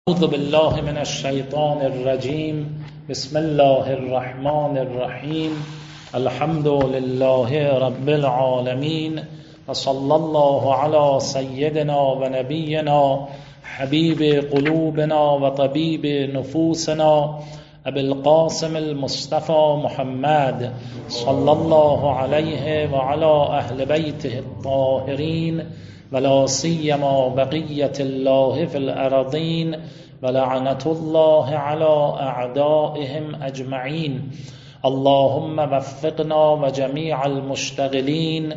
اعوذ بالله من الشیطان الرجیم. بسم الله الرحمن الرحیم. الحمد لله رب العالمین و صلی الله علی سیدنا و نبینا حبیب قلوبنا و طبیب نفوسنا ابی القاسم المصطفى محمد صلی الله علیه و علی اهل بیته الطاهرین ولا سیما بقیة الله فی الارضین ولعنة الله على اعدائهم اجمعین. اللهم وفقنا و جمیع المشتغلین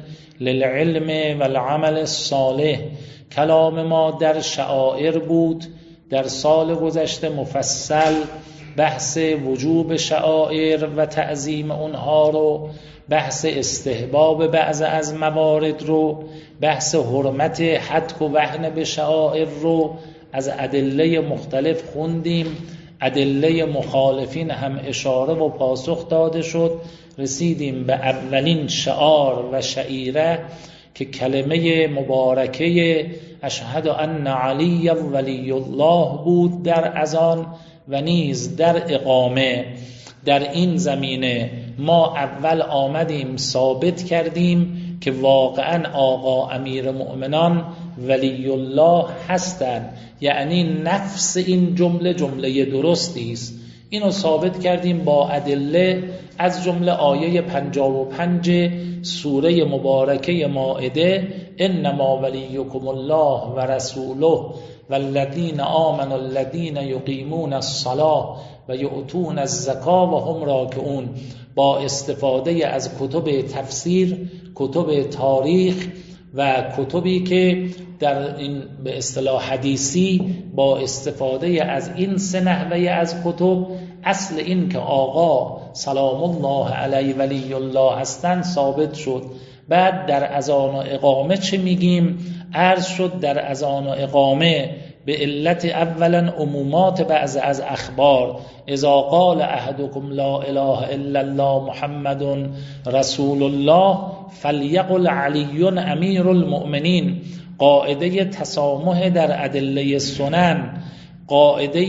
للعلم والعمل الصالح. کلام ما در شعائر بود. در سال گذشته مفصل بحث وجوب شعائر و تعظیم اونها رو، بحث استحباب بعض از موارد رو، بحث حرمت حتک و وهن به شعائر رو از ادله مختلف خوندیم. ادله مخالفین هم اشاره و پاسخ داده شد. رسیدیم به اولین شعار و شعیره که کلمه مبارکه اشهد ان علی ولی الله بود در اذان و نیز در اقامه. در این زمینه ما اول آمدیم ثابت کردیم که واقعا آقا امیر مؤمنان ولی الله هستند، یعنی نفس این جمله جمله درستی است. اینو ثابت کردیم با ادله، از جمله آیه 55 سوره مبارکه مائده انما ولیکم الله و رسوله والذین آمنوا الذین یقیمون الصلاة و یؤتون الزکاة و هم راکعون. با استفاده از کتب تفسیر، کتب تاریخ و کتبی که در این به اصطلاح حدیثی با استفاده از این سه نحوه از کتب اصل این که آقا سلام الله علیه ولی الله هستند ثابت شد. بعد در اذان و اقامه چه میگیم؟ عرض شد در اذان و اقامه به علت اولا عمومات بعض از اخبار، اذا قال احدکم لا اله الا الله محمد رسول الله فلیقل علی امیر المؤمنین. قاعده تسامح در ادله سنن، قاعده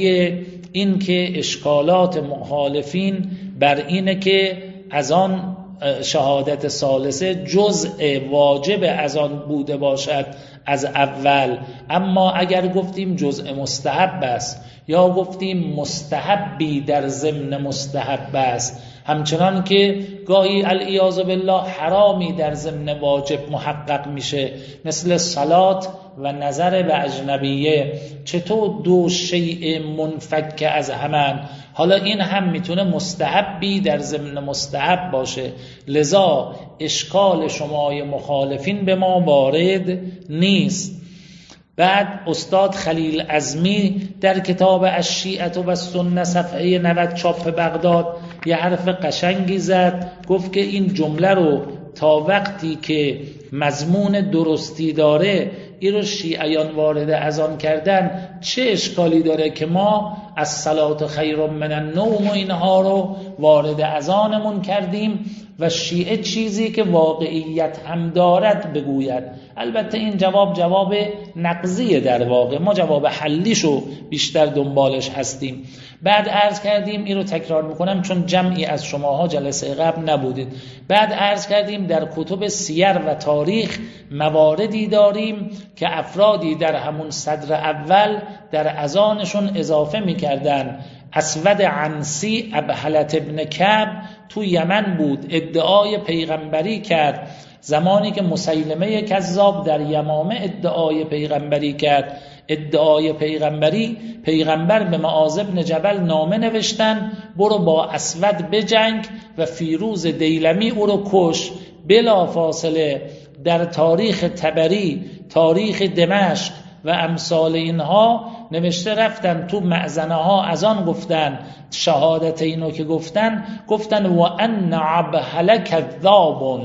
این که اشکالات مخالفین بر اینه که از آن شهادت ثالثه جزء واجب از آن بوده باشد از اول، اما اگر گفتیم جزء مستحب است یا گفتیم مستحبی در ضمن مستحب است، همچنان که گاهی العیاذ بالله حرامی در ضمن واجب محقق میشه مثل صلات و نظر به اجنبیه. چطور دو شیء منفک از همان؟ حالا این هم میتونه مستحبی در ضمن مستحب باشه، لذا اشکال شمای مخالفین به ما وارد نیست. بعد استاد خلیل عظمی در کتاب الشیعة و السنه صفحه 90 چاپ بغداد یه حرف قشنگی زد، گفت که این جمله رو تا وقتی که مضمون درستی داره این رو شیعیان وارد اذان کردن، چه اشکالی داره که ما از صلات خیر من النوم و اینها رو وارد اذانمون کردیم و شیعه چیزی که واقعیت هم دارد بگوید. البته این جواب نقضیه، در واقع ما جواب حلیشو بیشتر دنبالش هستیم. بعد عرض کردیم، این رو تکرار میکنم چون جمعی از شماها جلسه قبل نبودید، بعد عرض کردیم در کتب سیر و تاریخ مواردی داریم که افرادی در همون صدر اول در اذانشون اضافه میکردن. اسود عنسی ابهلت ابن کعب تو یمن بود، ادعای پیغمبری کرد زمانی که مسیلمه کذاب در یمامه ادعای پیغمبری کرد. ادعای پیغمبری، پیغمبر به معاذ بن جبل نامه نوشتن برو با اسود بجنگ و فیروز دیلمی او رو کش. بلا فاصله در تاریخ طبری، تاریخ دمشق و امثال اینها نوشته رفتن تو معزنه ها از آن گفتن شهادت اینو که گفتن و ان عبهل کذاب،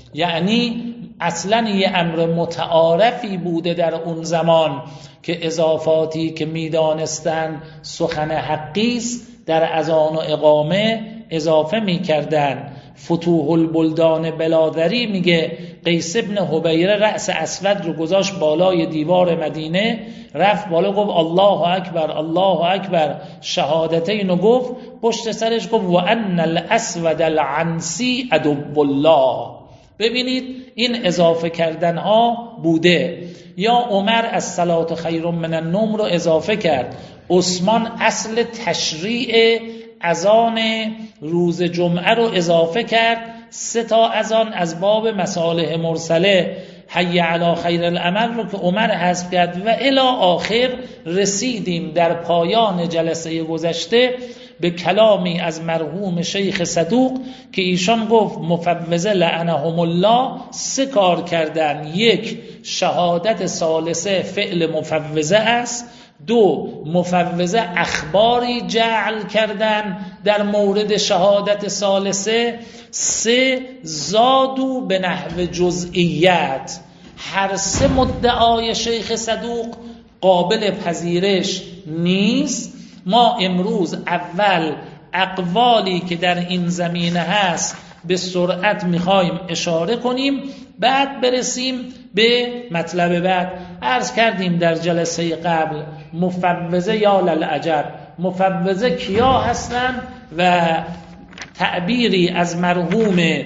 یعنی اصلا یه امر متعارفی بوده در اون زمان که اضافاتی که میدانستن سخن حقی است در اذان و اقامه اضافه میکردن. فتوح البلدان بلادری میگه قیس ابن حبیره رأس اسود رو گذاشت بالای دیوار مدینه، رفت بالا گفت الله اکبر الله اکبر شهادتین و گفت، پشت سرش گفت و ان الاسود العنسی عدو الله. ببینید این اضافه کردن ها بوده. یا عمر از صلات خیر من النوم رو اضافه کرد. عثمان اصل تشریع اذان روز جمعه رو اضافه کرد، 3 تا اذان از باب مصالح مرسله، حی علی خیر العمل رو که عمر حذف کرد. و الی آخر رسیدیم در پایان جلسه گذشته به کلامی از مرحوم شیخ صدوق که ایشان گفت مفوضه لعنهم الله 3 کار کردن. 1 شهادت ثالثه فعل مفوضه است. 2 مفوضه اخباری جعل کردن در مورد شهادت ثالثه. 3 زادو به نحو جزئیت. هر 3 مدعای شیخ صدوق قابل پذیرش نیست. ما امروز اول اقوالی که در این زمینه هست به سرعت میخوایم اشاره کنیم، بعد برسیم به مطلب بعد. عرض کردیم در جلسه قبل مفوضه یا للعجب، مفوضه کیا هستن و تعبیری از مرحوم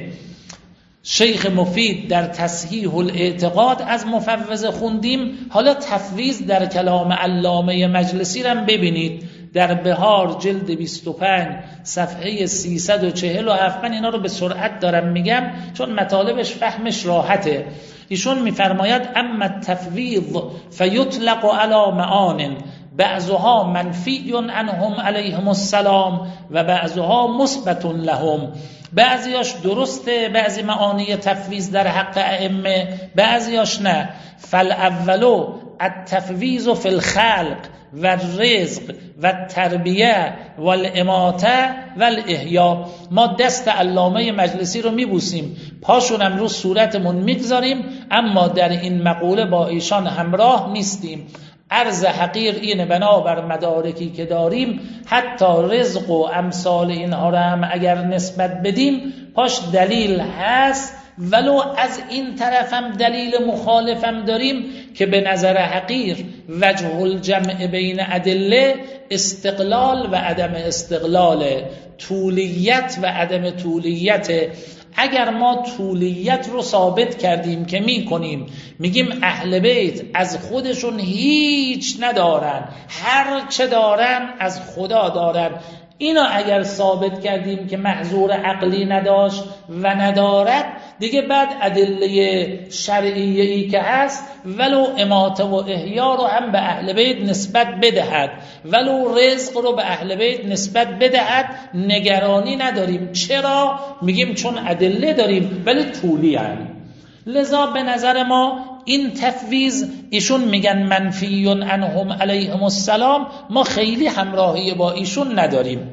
شیخ مفید در تصحیح الاعتقاد از مفوضه خوندیم. حالا تفویض در کلام علامه مجلسی رو ببینید در بهار جلد 25 صفحه 347. من اینا رو به سرعت دارم میگم چون مطالبش فهمش راحته. ایشون میفرماید اما التفویض فیطلق علی معان بعضها منفی عنهم علیهم السلام و بعضها مثبت لهم. بعضیاش درسته، بعضی معانی تفویض در حق ائمه، بعضیاش نه. فالاولو التفویض فی الخلق و الرزق و التربیه و الاماته و الاحیا. ما دست علامه مجلسی رو میبوسیم، پاشونم رو صورتمون میگذاریم، اما در این مقوله با ایشان همراه نیستیم. عرض حقیر اینه بنابر مدارکی که داریم حتی رزق و امثال اینها رو هم اگر نسبت بدیم پاش دلیل هست، ولو از این طرف هم دلیل مخالفم داریم که به نظر حقیر وجه الجمع بین ادله استقلال و عدم استقلال، طولیت و عدم طولیت. اگر ما طولیت رو ثابت کردیم که میکنیم، میگیم اهل بیت از خودشون هیچ ندارن، هر چه دارن از خدا دارن، اینا اگر ثابت کردیم که محظور عقلی نداشت و ندارد، دیگه بعد ادله شرعیه‌ای که هست ولو اماته و احیا رو هم به اهل بیت نسبت بدهد، ولو رزق رو به اهل بیت نسبت بدهد، نگرانی نداریم. چرا؟ میگیم چون ادله داریم ولی طولی هم. لذا به نظر ما این تفویض، ایشون میگن منفی عنهم علیهم السلام، ما خیلی همراهی با ایشون نداریم.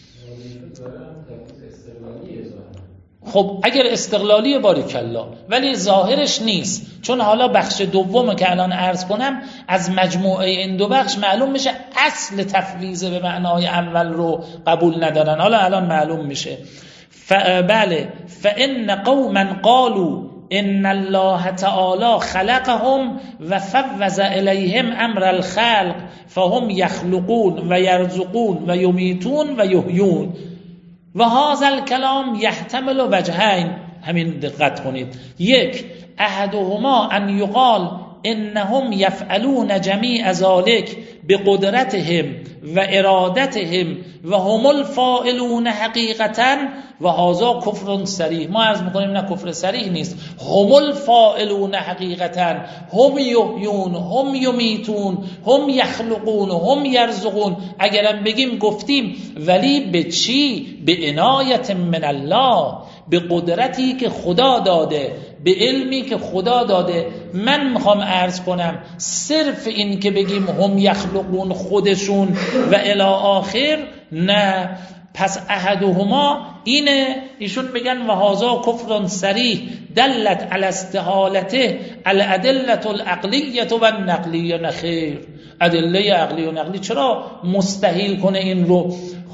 خب اگر استقلالی باریکالله، ولی ظاهرش نیست، چون حالا بخش دوم که الان عرض کنم از مجموعه این 2 بخش معلوم میشه اصل تفویض به معنای اول رو قبول ندارن. حالا الان معلوم میشه. بله فإن قوما قالوا ان الله تعالی خلقهم و فوض الیهم امر الخلق فهم یخلقون و یرزقون و یمیتون و یحیون و هذا الکلام یحتمل وجهین. همین دقت کنید. 1 احدهما ان یقال انهم یفعلون جمیع ذلک بقدرتهم و ارادتهم و هم الفاعلون حقیقتا و هذا کفر صریح. ما عرض میکنیم نه کفر صریح نیست، هم الفاعلون حقیقتا، هم یحیون، هم یمیتون، هم یخلقون، هم یرزقون. اگرم بگیم گفتیم، ولی به چی؟ به عنایت من الله، به قدرتی که خدا داده، به علمی که خدا داده. من میخوام عرض کنم صرف این که بگیم هم یخلقون خودشون و الی آخر، نه، پس احدهما اینه، ایشون میگن و هذا کفر صریح دلت علی استحالته الادله العقلیه و النقلیه. نخیر، ادله عقلی و نقلی چرا مستحیل کنه این رو؟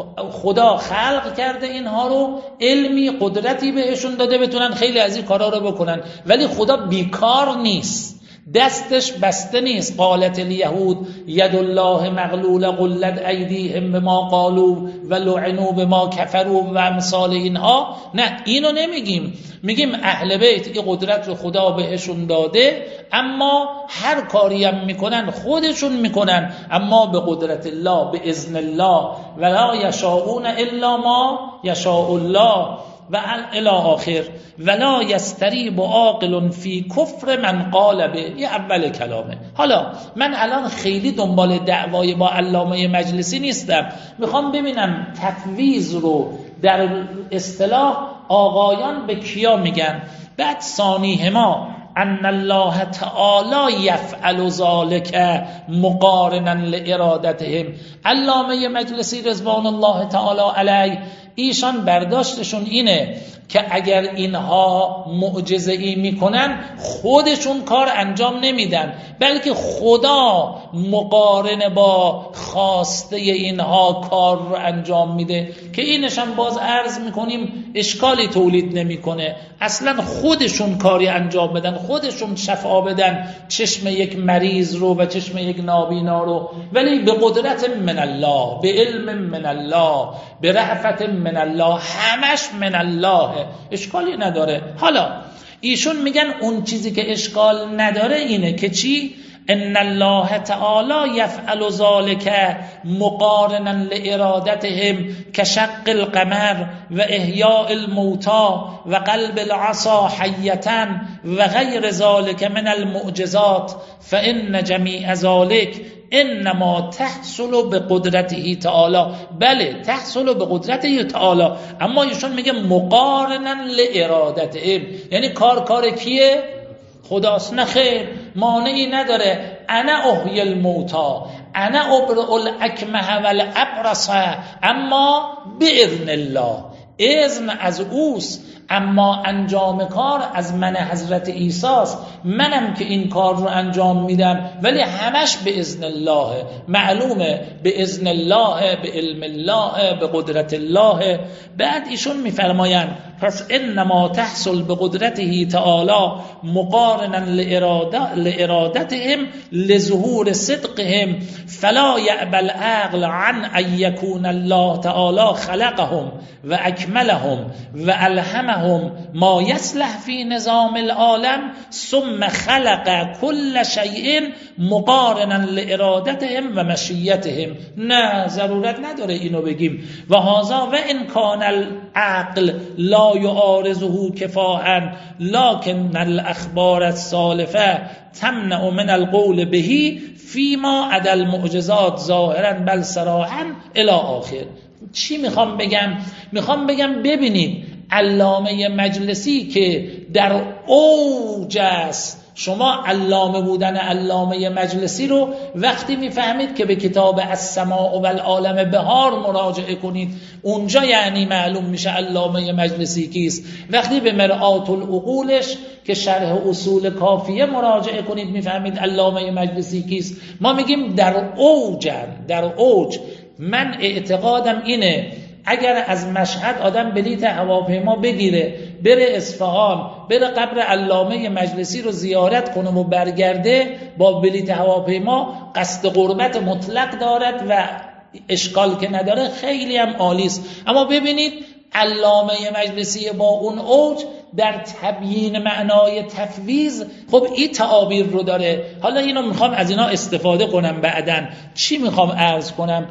خدا خلق کرده اینها رو، علمی قدرتی بهشون داده بتونن خیلی از این کارا رو بکنن، ولی خدا بیکار نیست، دستش بسته نیست. قالت الیهود ید الله مغلوله غلت ایدیهم بما قالوا و لعنوا بما کفروا و امثال اینها. نه، اینو نمیگیم، میگیم اهل بیت این قدرت رو خدا بهشون داده، اما هر کاری هم میکنن خودشون میکنن، اما به قدرت الله، به اذن الله، ولا یشاءون الا ما یشاء الله و الی آخر. ولا یستریب عاقل فی کفر من قال به. یه اول کلامه. حالا من الان خیلی دنبال دعوای با علامه مجلسی نیستم، میخوام ببینم تفویض رو در اصطلاح آقایان به کیا میگن. بعد ثانیهما ان الله تعالی یفعل ذلک مقارنا لارادتهم. علامه مجلسی رضوان الله تعالی علیه ایشان برداشتشون اینه که اگر اینها معجزه‌ای میکنن خودشون کار انجام نمیدن، بلکه خدا مقارن با خواسته اینها کار رو انجام میده، که اینش هم باز عرض میکنیم اشکالی تولید نمیکنه. اصلا خودشون کاری انجام بدن، خودشون شفا بدن چشم یک مریض رو و چشم یک نابینا رو، ولی به قدرت من الله، به علم من الله، به رحمت من الله، همش من الله، اشکالی نداره. حالا ایشون میگن اون چیزی که اشکال نداره اینه که چی؟ ان الله تعالی یفعل ذلک مقارنا لارادتهم کشق القمر و احیاء الموتى و قلب العصا حیتا و غیر ذلك من المعجزات فان جمیع ذلك انما تحصل به قدرته تعالی. بله، تحصل به قدرته تعالی، اما ایشون میگه مقارنا لارادتهم، یعنی کار کیه؟ خداست. نه خیر، مانعی نداره. انا احیی الموتى انا ابرئ الاکمه والابرص، اما باذن الله، اذن از اوست، اما انجام کار از من حضرت عیسی است. منم که این کار رو انجام میدم، ولی همش به اذن الله. معلومه به اذن الله، به علم الله، به قدرت الله. بعد ایشون میفرمایند پس انما تحصل به قدرته تعالی مقارنا لارادتهم لظهور صدقهم فلا یأبى العقل عن ان یکون الله تعالی خلقهم و اکملهم و الهمهم ما یصلح فی نظام العالم ثم خلق كل شیء مقارنا لارادتهم و مشیتهم. نه، ضرورت نداره اینو بگیم. و هذا و ان کان العقل لا یعارضه کفاحا لكن الاخبار السالفه تمنع من القول به فيما عدا المعجزات ظاهرا بل صراحا الی آخر. چی میخوام بگم؟ میخوام بگم ببینید علامه مجلسی که در اوج است، شما علامه بودن علامه مجلسی رو وقتی میفهمید که به کتاب السماء و العالم بهار مراجعه کنید، اونجا یعنی معلوم میشه علامه مجلسی کیست. وقتی به مرآت العقولش که شرح اصول کافیه مراجعه کنید میفهمید علامه مجلسی کیست. ما میگیم در اوجن، در اوج. من اعتقادم اینه اگر از مشهد آدم بلیط هواپیما بگیره بره اصفهان، بره قبر علامه مجلسی رو زیارت کنه و برگرده با بلیط هواپیما، قصد قربت مطلق دارد و اشکال که نداره، خیلی هم عالی است. اما ببینید علامه مجلسی با اون اوج در تبیین معنای تفویض، خب این تعابیر رو داره. حالا اینو میخوام از اینا استفاده کنم بعدن. چی میخوام عرض کنم؟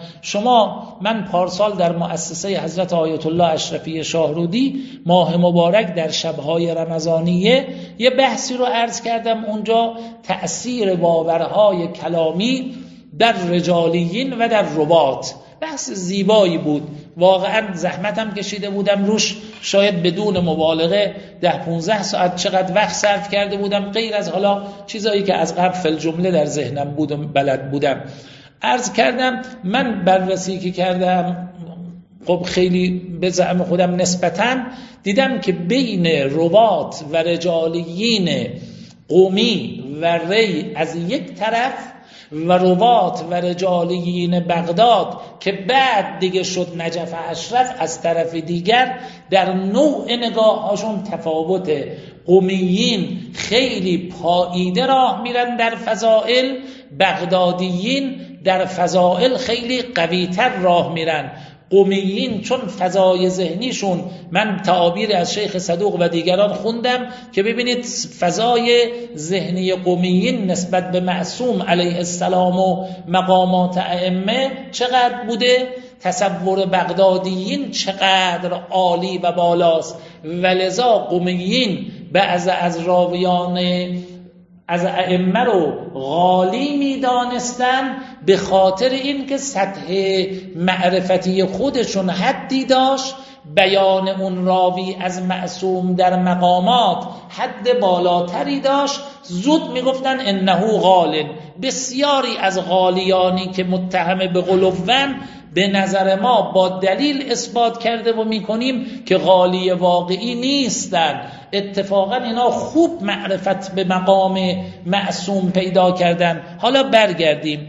من پارسال در مؤسسه حضرت آیت الله اشرفی شاهرودی ماه مبارک در شبهای رمضانیه یه بحثی رو عرض کردم. اونجا تأثیر باورهای کلامی در رجالیین و در رباط، بحث زیبایی بود. واقعا زحمتم کشیده بودم روش، شاید بدون مبالغه 10-15 ساعت چقدر وقت صرف کرده بودم، غیر از حالا چیزایی که از قبل فی الجمله در ذهنم بودم بلد بودم. عرض کردم من بررسی که کردم خب خیلی به زعم خودم نسبتاً دیدم که بین روات و رجالیین قمی و ری از یک طرف و روات و رجالیین بغداد که بعد دیگه شد نجف اشرف از طرف دیگر، در نوع نگاه هاشون تفاوته. قمیین خیلی پاییده راه میرن در فضائل، بغدادیین در فضائل خیلی قویتر راه میرن. قمیین چون فضای ذهنیشون، من تعابیر از شیخ صدوق و دیگران خوندم که ببینید فضای ذهنی قمیین نسبت به معصوم علیه السلام و مقامات ائمه چقدر بوده، تصور بغدادیین چقدر عالی و بالاست. ولذا قمیین بعض از راویان از ائمه رو غالی می دانستن به خاطر این که سطح معرفتی خودشون حدی داشت، بیان اون راوی از معصوم در مقامات حد بالاتری داشت، زود می گفتن انه غال. بسیاری از غالیانی که متهم به غلوون به نظر ما با دلیل اثبات کرده و میکنیم که غالی واقعی نیستند. اتفاقا اینا خوب معرفت به مقام معصوم پیدا کردن. حالا برگردیم.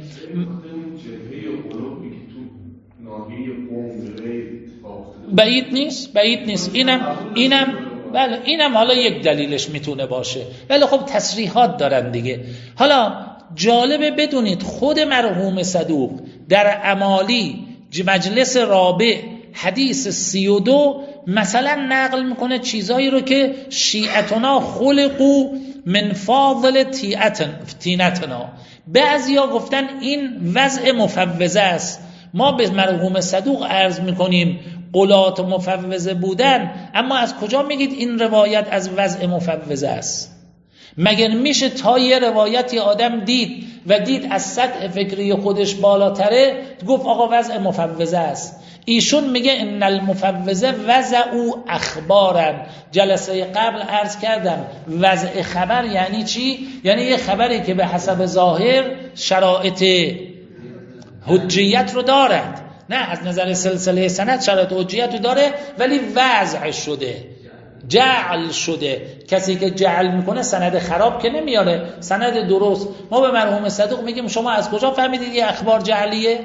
بعید نیست. اینم حالا یک دلیلش میتونه باشه، ولی خب تصریحات دارن دیگه. حالا جالبه بدونید خود مرحوم صدوق در امالی مجلس رابع حدیث 32 مثلا نقل میکنه چیزایی رو که شیعتنا خلقو من فاضل تینتنا. بعضیا گفتن این وضع مفوضه است. ما به مرحوم صدوق عرض میکنیم قلات مفوضه بودن، اما از کجا میگید این روایت از وضع مفوضه است؟ مگر میشه تا یه روایتی آدم دید و دید از سطح فکری خودش بالاتره گفت آقا وضع مفوضه است؟ ایشون میگه ان المفوضه وضعوا اخبارن. جلسه قبل عرض کردم وضع خبر یعنی چی؟ یعنی یه خبری که به حسب ظاهر شرایط حجیت رو دارد، نه از نظر سلسله سند شرایط حجیت رو داره ولی وضع شده، جعل شده. کسی که جعل میکنه سند خراب که نمیاره، سند درست. ما به مرحوم صدوق میگیم شما از کجا فهمیدید یه اخبار جعلیه؟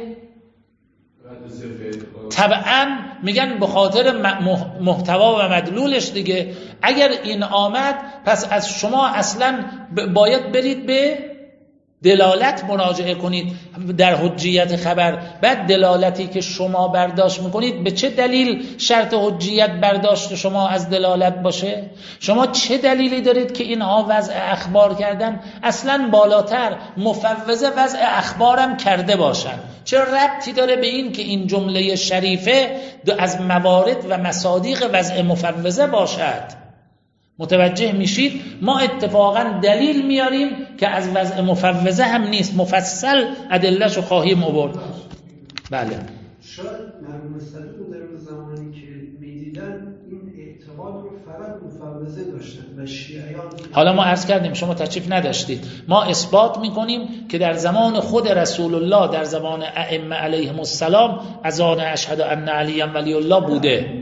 طبعا میگن به خاطر محتوا و مدلولش دیگه. اگر این آمد پس از شما اصلا باید برید به دلالت مراجعه کنید در حجیت خبر. بعد دلالتی که شما برداشت میکنید به چه دلیل شرط حجیت برداشت شما از دلالت باشه؟ شما چه دلیلی دارید که اینها وضع اخبار کردن؟ اصلا بالاتر مفوضه وضع اخبارم کرده باشن. چه ربطی داره به این که این جمله شریفه از موارد و مصادیق وضع مفوضه باشد؟ متوجه میشید؟ ما اتفاقا دلیل میاریم که از وضع مفوضه هم نیست، مفصل ادله‌شو خواهیم آورد. بله. شاید مرحوم صدوق در زمانی که میدیدن این اعتقاد رو فقط مفوضه داشتن و شیعیان. حالا ما عرض کردیم شما تشریف نداشتید، ما اثبات میکنیم که در زمان خود رسول الله، در زمان ائمه علیهم السلام اذان اشهد ان علی ولی الله بوده.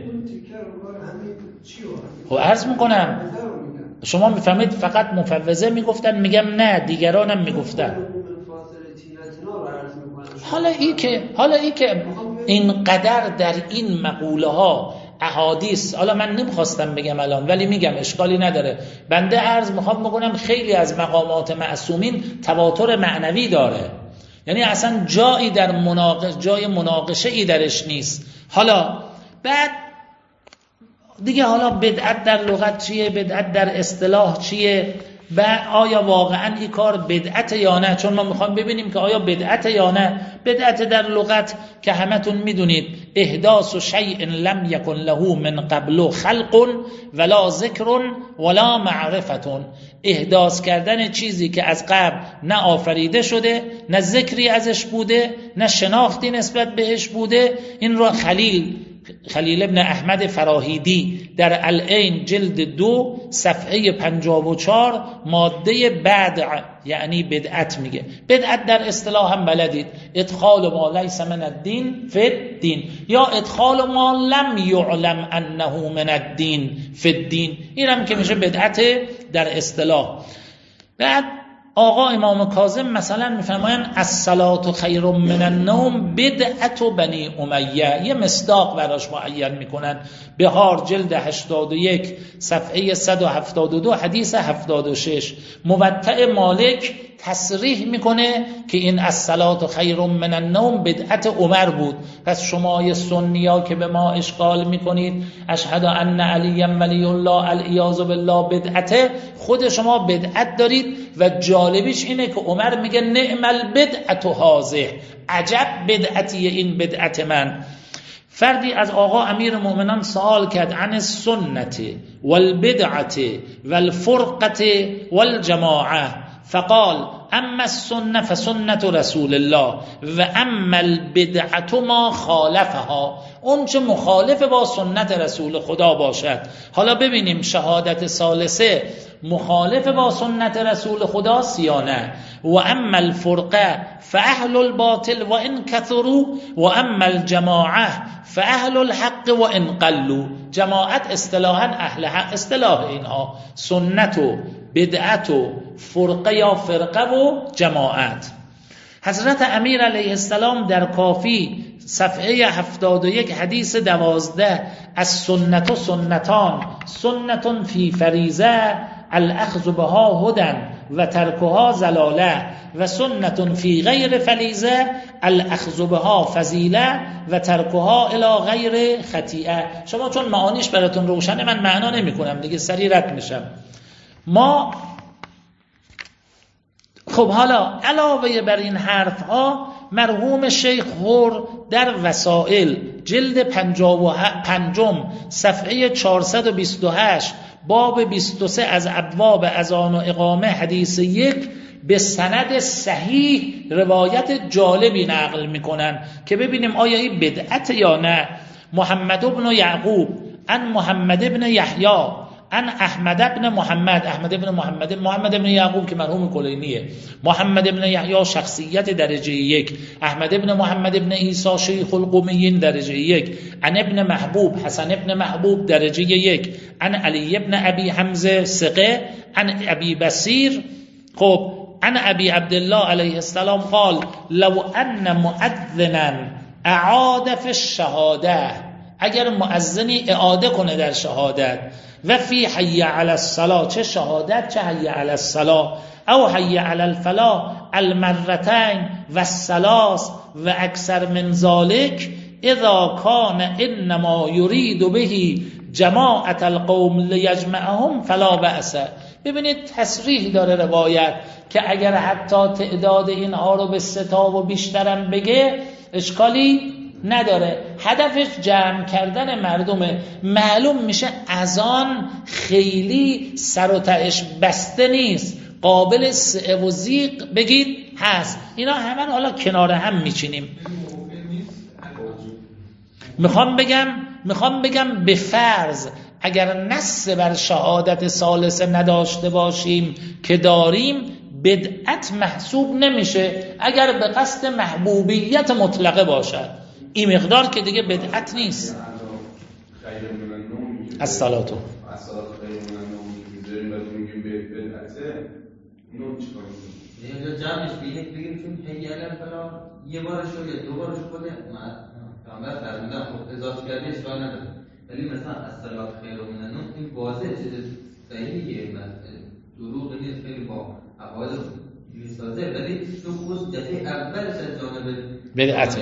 خب عرض میکنم شما میفهمید فقط مفوضه میگفتن، میگم نه دیگرانم میگفتن. حالا ای که اینقدر در این مقوله ها احادیث، حالا من نمیخواستم بگم الان ولی میگم اشکالی نداره، بنده عرض میخوام بکنم خیلی از مقامات معصومین تواتر معنوی داره، یعنی اصلا جایی در جای مناقشه ای درش نیست. حالا بعد دیگه حالا بدعت در لغت چیه، بدعت در اصطلاح چیه، آیا واقعا این کار بدعت یا نه؟ چون ما میخوام ببینیم که آیا بدعت یا نه. بدعت در لغت که همتون میدونید احداث شیء لم یکن له من قبل خلق ولا ذکر ولا معرفت. احداث کردن چیزی که از قبل نه آفریده شده، نه ذکری ازش بوده، نه شناختی نسبت بهش بوده. این را خلیل خلیل ابن احمد فراهیدی در العین جلد 2 صفحه 54 ماده بدع یعنی بدعت میگه. بدعت در اصطلاح هم بلدید، ادخال ما لیس من الدین فی الدین یا ادخال ما لم یعلم انه من الدین فی الدین، این هم که میشه بدعت در اصطلاح. بعد آقا امام کاظم مثلا میفرمایند الصلاة خیر من النوم بدعت بنی امیه، یه مصداق براش معین میکنن. بهار جلد 81 صفحه 172 حدیث 76. موطأ مالک تصریح میکنه که این الصلاة خیر من النوم بدعت عمر بود. پس شما سنی‌ها که به ما اشکال میکنید اشهد ان علی ولی الله العیاذ بالله بدعته، خود شما بدعت دارید و جالبیش اینه که عمر میگه نعم البدعت هذه، عجب بدعتیه این بدعت من. فردی از آقا امیر مومنان سوال کرد عن السنت والبدعت والفرقه والجماعه فقال اما السنه فسنت رسول الله و اما البدعت ما خالفها، اون چه مخالف با سنت رسول خدا باشد. حالا ببینیم شهادت ثالثه مخالف با سنت رسول خدا یا نه. و اما الفرقه فاهل الباطل و ان كثروا و اما الجماعه فاهل الحق و ان قلوا. جماعت اصطلاحا اهل حق، اصطلاح اینها سنت و بدعت و فرقه یا فرقه و جماعت. حضرت امیر علیه السلام در کافی صفحه 71 حدیث 12 از سنت و سنتان سنت فی فریضه الاخذ بها هدن و ترکها زلاله و سنت فی غیر فریضه الاخذ بها فضیله و ترکها الی غیر خطیئه. شما چون معانیش براتون روشنه من معنا نمی کنم دیگه، سریع رد میشم. ما خب حالا علاوه بر این حرف ها مرحوم شیخ هور در وسائل جلد 55 صفحه 428 باب 23 از ابواب اذان و اقامه حدیث 1 به سند صحیح روایت جالبی نقل میکنن که ببینیم آیا این بدعت یا نه. محمد ابن یعقوب عن محمد ابن یحیی عن احمد ابن محمد ابن یعقوب که مرحوم کلینیه، محمد ابن یحیی شخصیت درجه 1، احمد ابن محمد ابن عیسی شیخ القومیین درجه 1، عن ابن محبوب حسن ابن محبوب درجه 1، عن علی ابن ابی حمزه ثقه، عن ابی بصیر خب عن ابی عبدالله علیه السلام قال لو ان مؤذنا اعاد فی الشهاده، اگر مؤذنی اعاده کنه در شهادت و فی حی علی الصلاة، چه شهادت چه حی علی الصلاة، او حی علی الفلاح المرتين و الثلاث و اکثر من ذلك اذا کان انما یرید به جماعت القوم لیجمعهم فلا بأس. ببینید تصریح داره روایت که اگر حتی تعداد اینها رو به 3 و بیشترم بگه اشکالی نداره، هدفش جمع کردن مردمه. معلوم میشه اذان خیلی سر و تهش بسته نیست، قابل سعه و زیق بگید هست. اینا همه حالا کنار هم میچینیم. میخوام بگم به فرض اگر نص بر شهادت ثالثه نداشته باشیم که داریم، بدعت محسوب نمیشه اگر به قصد محبوبیت مطلقه باشد. این مقدار که دیگه بدعت نیست. الصلاة خیر من النوم میذاریم بعد میگیم بدعته، اینو چیکار کنیم؟ اینجا جمعش بگیم چون حی علی الفلاح یه بارش یا 2 بارش خود پیامبر فرمودن خب اضافه کردی اشکال نداره، ولی مثلا الصلاة خیر من النوم این واضحه چیز صحیحیه، دروغ نیست، خیلی با اقوال میسازه، ولی تو خود دفعه اولش از جانب بدعته.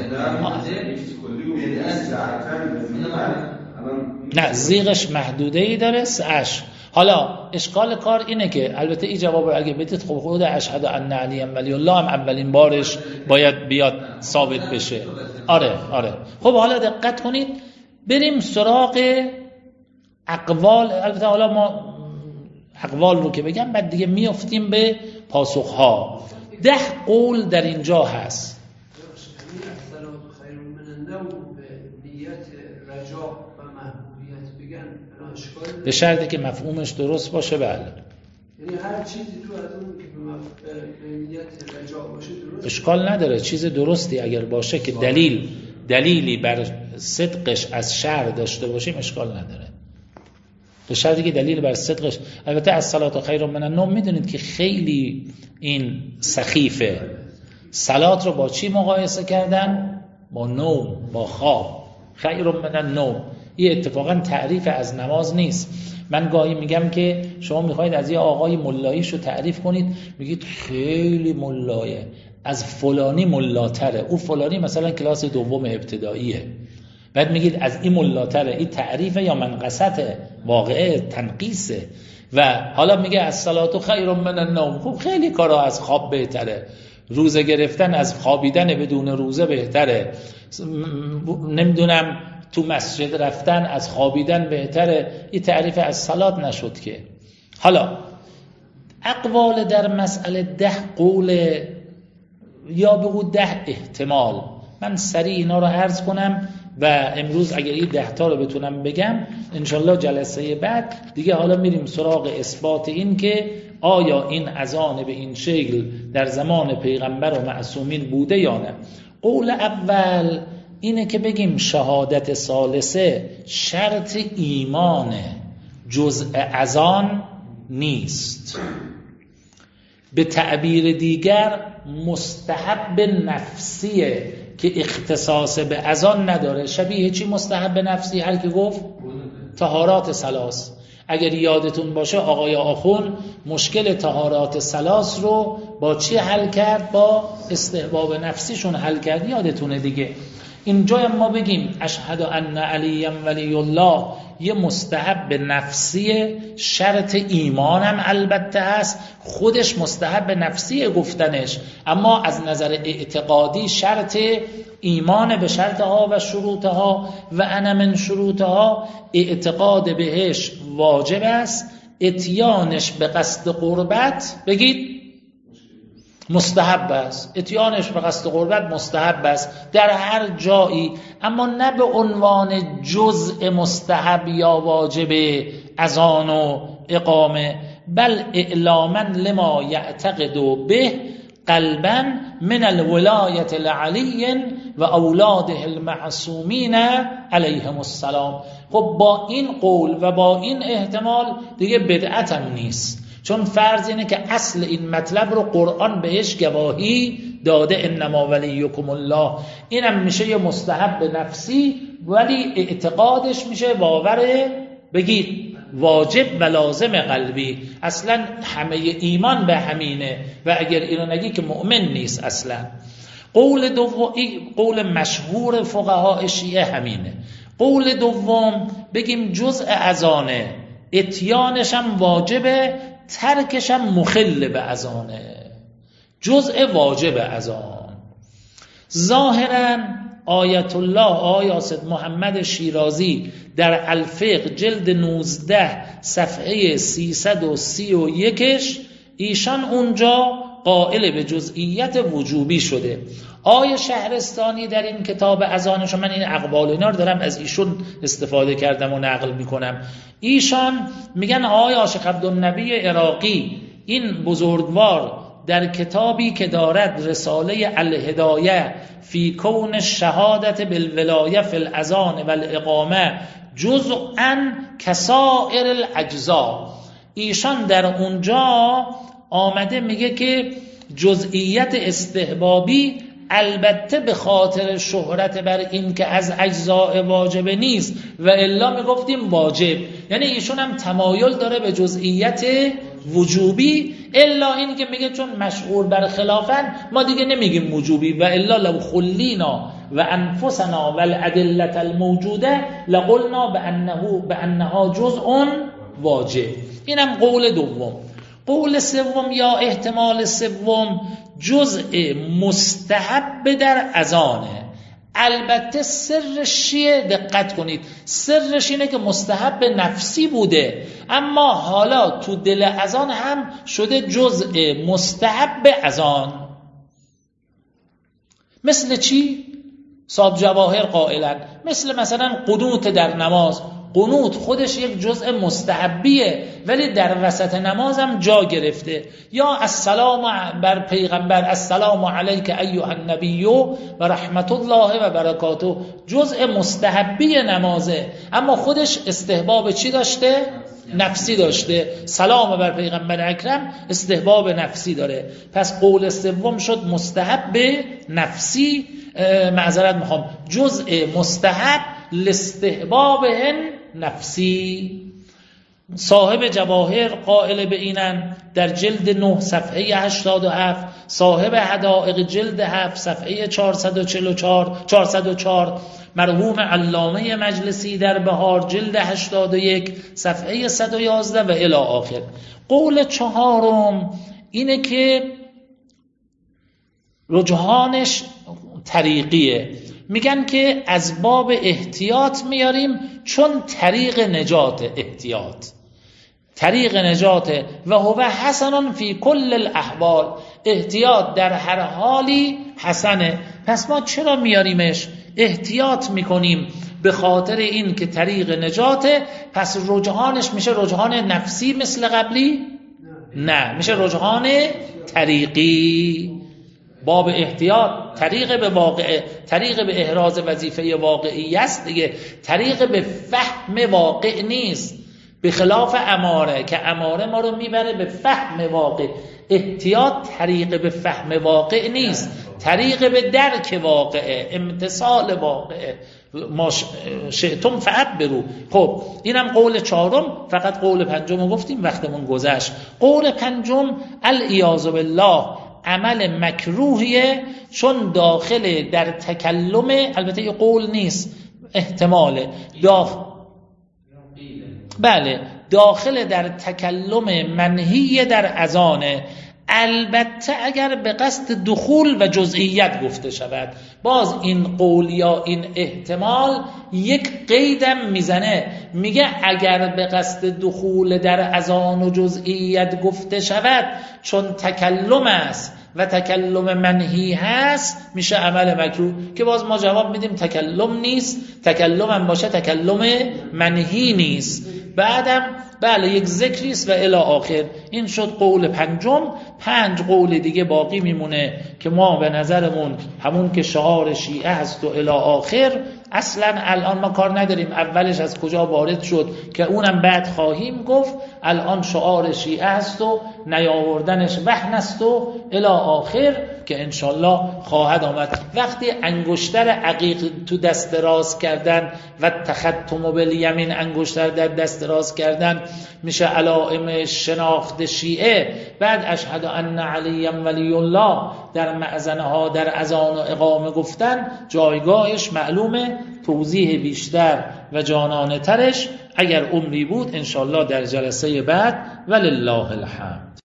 نه زیغش محدوده‌ای داره سعش. حالا اشکال کار اینه که البته این جواب رو اگه بدید خب خود اشهد ان علی ولی الله هم اولین بارش باید بیاد ثابت بشه. آره. خب حالا دقت کنید بریم سراغ اقوال. البته حالا ما اقوال رو که بگم بعد دیگه میافتیم به پاسخها. 10 قول در اینجا هست. ولو به نیت رجاء و محبوبیت بگن الان اشکال نداره؟ به شرطی که مفهومش درست باشه. بله، یعنی هر چیزی تو از اون که به نیت رجاء باشه درست، اشکال نداره. چیز درستی اگر باشه که دلیلی بر صدقش از شرع داشته باشیم اشکال نداره، به شرطی که دلیل بر صدقش. البته از صلات خیر من النوم میدونید که خیلی این سخیفه. صلات رو با چی مقایسه کردن؟ با نوم، با خواب. خیر من النوم این اتفاقا تعریف از نماز نیست. من گاهی میگم که شما میخواید از یه آقای ملاییش رو تعریف کنید، میگید خیلی ملایه، از فلانی ملاتره، او فلانی مثلا کلاس دوم ابتداییه، بعد میگید از این ملاتره. این تعریفه یا منقصته؟ واقعه تنقیسه. و حالا میگه از صلات خیر من النوم. خب خیلی کارا از خواب بهتره، روزه گرفتن از خوابیدن بدون روزه بهتره، نمیدونم تو مسجد رفتن از خوابیدن بهتره. این تعریف از صلات نشد که. حالا اقوال در مسئله 10 قول یا بگو 10 احتمال، من سریع اینا رو عرض کنم و امروز اگر این 10 تا رو بتونم بگم انشالله جلسه بعد دیگه حالا میریم سراغ اثبات این که آیا این اذان به این شکل در زمان پیغمبر و معصومین بوده یا نه. قول اول اینه که بگیم شهادت ثالثه شرط ایمانه، جزء اذان نیست. به تعبیر دیگر مستحب نفسیه که اختصاص به اذان نداره. شبیه چی مستحب نفسی؟ هر کی گفت طهارات ثلاث. اگر یادتون باشه آقای آخون مشکل طهارات ثلاث رو با چی حل کرد؟ با استحباب نفسیشون حل کرد، یادتونه دیگه. اینجا ما بگیم اشهد ان علی ولی الله یه مستحب نفسی، شرط ایمانم البته هست، خودش مستحب نفسی گفتنش، اما از نظر اعتقادی شرط ایمان به شرطها و شروطها و انا من شروطها، اعتقاد بهش واجب است، اتیانش به قصد قربت بگید مستحب است. اتیانش به قصد قربت مستحب است در هر جایی، اما نه به عنوان جزء مستحب یا واجب اذان و اقامه، بل اعلاما لما یعتقد به قلبا من الولایت لعلی و اولاده المعصومین علیهم السلام. خب با این قول و با این احتمال دیگه بدعت هم نیست، چون فرض اینه که اصل این مطلب رو قرآن بهش گواهی داده، انما ولیکم الله. اینم میشه یه مستحب نفسی، ولی اعتقادش میشه باور بگید واجب و لازم قلبی. اصلا همه ایمان به همینه و اگر اینو نگی که مؤمن نیست اصلا. قول دوم، قول مشهور فقهای شیعه همینه. قول دوم بگیم جزء اذانه، اتیانش هم واجبه، ترکش هم مخل به اذانه، جزء واجب اذان. ظاهرا آیت الله آقای سید محمد شیرازی در الفقه جلد 19 صفحه 331 ایشان اونجا قائل به جزئیت وجوبی شده. آیه شهرستانی در این کتاب اذانشون، من این اقوال اینا رو دارم از ایشون استفاده کردم و نقل میکنم، ایشان میگن آقای عاشق عبدالنبی عراقی این بزرگوار در کتابی که دارد رساله الهدایه فی کون شهادت بالولایه فی الاذان و الاقامه جزءا کسائر الاجزاء، ایشان در اونجا آمده میگه که جزئیت استحبابی البته به خاطر شهرت بر این که از اجزاء واجب نیست و الا میگفتیم واجب، یعنی ایشون هم تمایل داره به جزئیت وجوبی، الا این که میگه چون مشهور بر خلافن ما دیگه نمیگیم وجوبی، و الا لو خلینا و انفسنا و الادله الموجوده لقلنا بانها جزء واجب. اینم قول دوم. قول سوم یا احتمال سوم جزء مستحب در اذانه. البته سرش چیه؟ دقت کنید، سرش اینه که مستحب نفسی بوده، اما حالا تو دل اذان هم شده جزء مستحب اذان. مثل چی؟ صاحب جواهر قائلن مثلا قنوت در نماز، قنوت خودش یک جزء مستحبیه ولی در وسط نمازم جا گرفته. یا السلام بر پیغمبر، السلام علیک ایها النبی و رحمت الله و برکاته، جزء مستحبی نمازه اما خودش استحباب چی داشته؟ نفسی داشته. سلام بر پیغمبر اکرم استحباب نفسی داره. پس قول سوم شد مستحب نفسی، معذرت میخوام، جزء مستحب لاستحبابهن نفسی. صاحب جواهر قائل به اینن در جلد 9 صفحه 87، صاحب حدائق جلد 7 صفحه 404، مرحوم علامه مجلسی در بهار جلد 81 صفحه 111 و الی آخر. قول چهارم اینه که رجحانش طریقیه، میگن که از باب احتیاط میاریم چون طریق نجات، احتیاط طریق نجاته و هو حسن فی کل الاحوال، احتیاط در هر حالی حسنه. پس ما چرا میاریمش؟ احتیاط میکنیم به خاطر این که طریق نجاته. پس رجحانش میشه رجحان نفسی مثل قبلی؟ نه، میشه رجحان طریقی. باب احتیاط طریق به واقع، طریق به احراز وظیفه واقعی است دیگه، طریق به فهم واقع نیست، به خلاف اماره که اماره ما رو میبره به فهم واقع. احتیاط طریق به فهم واقع نیست، طریق به درک واقع، امتصال واقع. ما شئتم فعبروا. خب اینم قول چهارم. فقط قول پنجم گفتیم وقتمون گذشت. قول پنجم العیاذ بالله عمل مکروهیه چون داخل در تکلم، البته یه قول نیست، احتماله، بله داخل در تکلم منهی در اذانه، البته اگر به قصد دخول و جزئیت گفته شود. باز این قول یا این احتمال یک قیدم میزنه، میگه اگر به قصد دخول در اذان و جزئیت گفته شود چون تکلم است و تکلم منهی هست میشه عمل مکروه، که باز ما جواب میدیم تکلم نیست، تکلم هم باشه تکلم منهی نیست. بعدم بله یک ذکری است و الی آخر. این شد قول پنجم. 5 قول دیگه باقی میمونه که ما به نظرمون همون که شعار شیعه هست و الی آخر اصلا الان ما کار نداریم اولش از کجا وارد شد که اونم بعد خواهیم گفت. الان شعار شیعه هست و نیاوردنش وهن است و الی آخر که انشالله خواهد آمد. وقتی انگشتر عقیق تو دست راست کردن و تختم بالیمین، انگشتر در دست راست کردن میشه علائم شناخت شیعه. بعد اشهد ان علی ولی الله در مأذنه ها در اذان و اقامه گفتن جایگاهش معلومه. توضیح بیشتر و جانانه ترش اگر عمری بود انشالله در جلسه بعد. ولله الحمد.